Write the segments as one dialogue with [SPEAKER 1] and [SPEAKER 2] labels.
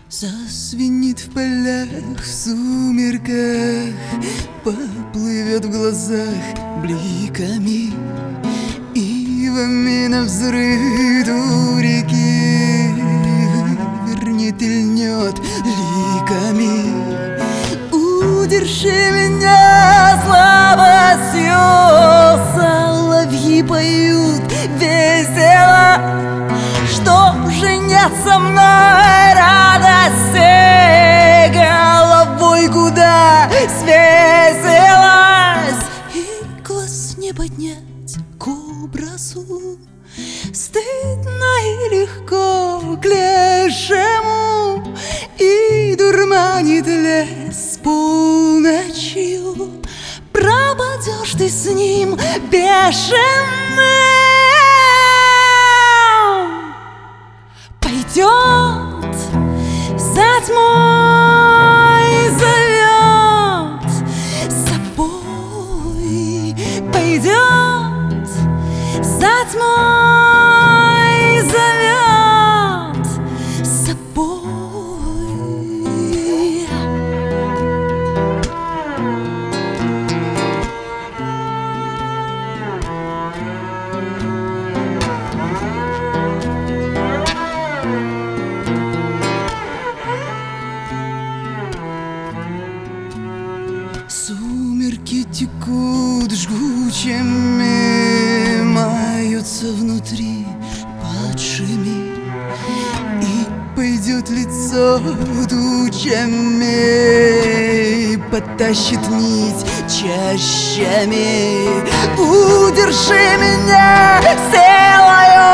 [SPEAKER 1] Зазвенит в полях, в сумерках, поплывет в глазах бликами, ивами на взрыв у реки вывернет и льнет ликами. Удержи меня слабостью, соловьи поют весело, что же нет со мной радости, головой куда свесилась, и глаз не поднять к образу, стыдно и легко к лешему, и дурманит лес полночью. Пропадешь ты с ним бешеным, пойдет за тьмой, зовет с собой, пойдет за тьмой, зовет с собой. Сумерки текут жгучими, маются внутри падшими, и пойдет лицо тучами, потащит нить чащами. Удержи меня силою,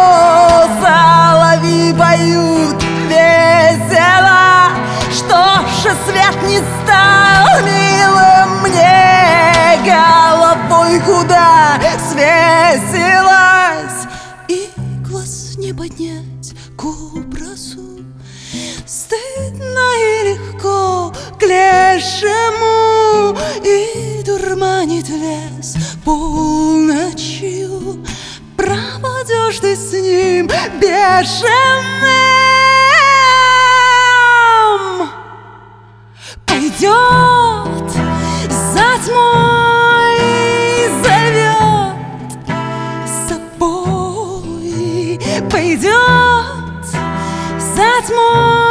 [SPEAKER 1] соловьи поют весело, что же свет не стал милым мне, головой куда свесилась, и глаз не поднять к образу, стыдно и легко к лешему, и дурманит лес полночью. Пропадешь ты с ним бешеным, пойдет за тьмой, зовет с собой, пойдет за тьмой.